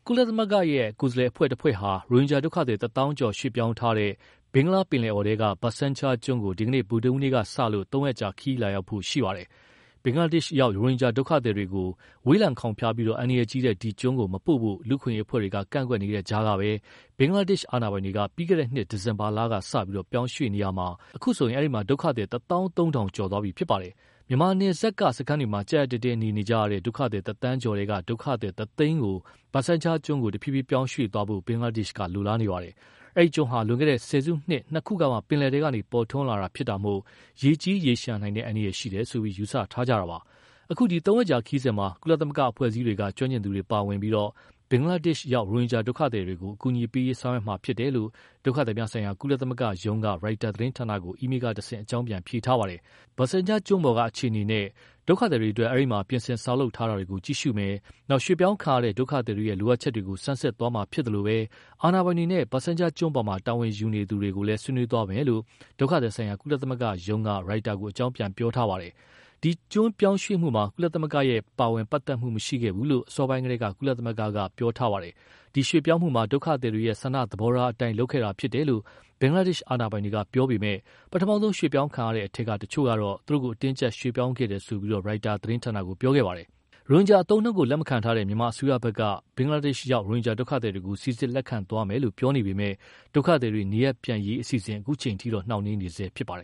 ကုလသမဂ္ဂရဲ့ကိုယ်စားလှယ်အဖွဲ့တစ်ဖွဲ့ဟာရိုဟင်ဂျာဒုက္ခသည်10,000 ကျော်ရွှေ့ပြောင်းထားတဲ့ဘင်္ဂလားပင်လယ်အော်ထဲကဘာဆန်ချာကျွန်းကိုဒီကနေ့ဗုဒ္ဓဟူးနေ့ကစလို့3 ရက်ကြာခရီးလာရောက်ဖို့ရှိပါတယ်။ဘင်္ဂလားဒေ့ရှ်ရောက်ရိုဟင်ဂျာဒုက္ခသည်တွေကိုဝေးလံခေါင်ဖျားပြီးအန္တရာယ်ကြီးတဲ့ဒီကျွန်းကိုမပို့ဖို့လူ့အခွင့်အရေးအဖွဲ့တွေကကန့်ကွက်နေတဲ့ကြားကပဲဘင်္ဂလားဒေ့ရှ်အာဏာပိုင်တွေကပြီးခဲ့တဲ့နှစ်ဒီဇင်ဘာလကစပြီးပြောင်းရွှေ့နေရမှာအခုဆိုရင်အဲဒီမှာဒုက္ခသည်13,000 ကျော်သွားပြီဖြစ်ပါတယ်။မြန်မာနယ်စပ်ကစခန်းတွေမှာကြက်တဲတဲနေကြရတဲ့ဒုက္ခသည်1 သန်းကျော်တွေကဒုက္ခသည်1 သိန်းကိုဘာဆန်ချာကျွန်းကိုတဖြည်းဖြည်းပြောင်းရွှေ့သွားဖို့ဘင်္ဂလားဒေ့ရှ်ကလိုလားနေပါတယ်။အဲဒီကျွန်းဟာလွန်ခဲ့တဲ့ဆယ်စုနှစ်2 ခုကမှပင်လယ်ထဲကနေပေါ်ထွန်းလာတာဖြစ်တာမို့ရေကြီးရေရှမ်းနိုင်တဲ့အန္တရာယ်ရှိတယ်ဆိုပြီးယူဆထားကြတာပါ။အခုဒီ3 ရက်ကြာခီးစဉ်မှာကုလသမဂ္ဂအဖွဲ့အစည်းတွေကကျွမ်းကျင်သူတွေပါဝင်ပြီးဘင်္ဂလားဒေ့ရှ်ရောက်ရိုဟင်ဂျာဒုက္ခသည်တွေကိုအကူအညီပေးရေးဆောင်ရွက်မှာဖြစ်တယ်လို့ဒုက္ခသည်များဆိုင်ရာကုလသမဂ္ဂရုံးကရိုက်တာသတင်းဌာနကိုအီးမေးလ်ကတဆင့်အကြောင်းပြန်ဖြေထားပါတယ်။ဘာဆန်ချာကျွန်းပေါ်ကအခြေအနေနဲ့ဒုက္ခသည်တွေအတွက်အဲဒီမှာပြင်ဆင်ဆောက်လုပ်ထားတာတွေကိုကြည့်ရှုမယ်။နောက်ရွှေ့ပြောင်းခါရတဲ့ဒုက္ခသည်တွေရဲ့လိုအပ်ချက်တွေကိုစမ်းစစ်သွားမှာဖြစ်တယ်လို့ပဲအာဏာပိုင်တွေနဲ့ဘာဆန်ချာကျွန်းပေါ်မှာတာဝန်ယူနေသူတွေကိုလည်းဆွေးနွေးသွားမယ်လို့ဒုက္ခသည်ဆိုင်ရာကုလသမဂ္ဂရုံးကရိုက်တာကိုအကြောင်းပြန်ပြောထားပါတယ်။ဒီကျွန်းပြောင်းရွှေ့မှုမှာကုလသမဂ္ဂရဲ့ပါဝင်ပတ်သက်မှုမရှိခဲ့ဘူးလို့အစောပိုင်းကတည်းကကုလသမဂ္ဂကပြောထားပါတယ်။ဒီရွှေ့ပြောင်းမှုမှာဒုက္ခသည်တွေရဲ့ဆန္ဒသဘောထားအတိုင်းလုပ်ခဲ့တာဖြစ်တယ်လို့ဘင်္ဂလားဒေ့ရှ်အာဏာပိုင်တွေကပြောပေမဲ့ပထမဆုံးရွှေ့ပြောင်းခံရတဲ့အထက်ကတချို့ကတော့သူတို့ကိုအတင်းကျပ်ရွှေ့ပြောင်းခဲ့တယ်ဆိုပြီးရိုက်တာသတင်းဌာနကိုပြောခဲ့ပါတယ်။ရိုဟင်ဂျာအသုံးအနှုန်းကိုလက်မခံထားတဲ့မြန်မာအစိုးရဘက်ကဘင်္ဂလားဒေ့ရှ်ရောက်ရိုဟင်ဂျာဒုက္ခသည်တွေကိုစီစစ်လက်ခံသွားမယ်လို့ပြောနေပေမဲ့ဒုက္ခသည်တွေနေရပ်ပြန်ရေးအစီအစဉ်အခုချိန်ထိတော့နှောင့်နှေးနေဆဲဖြစ်ပါတယ်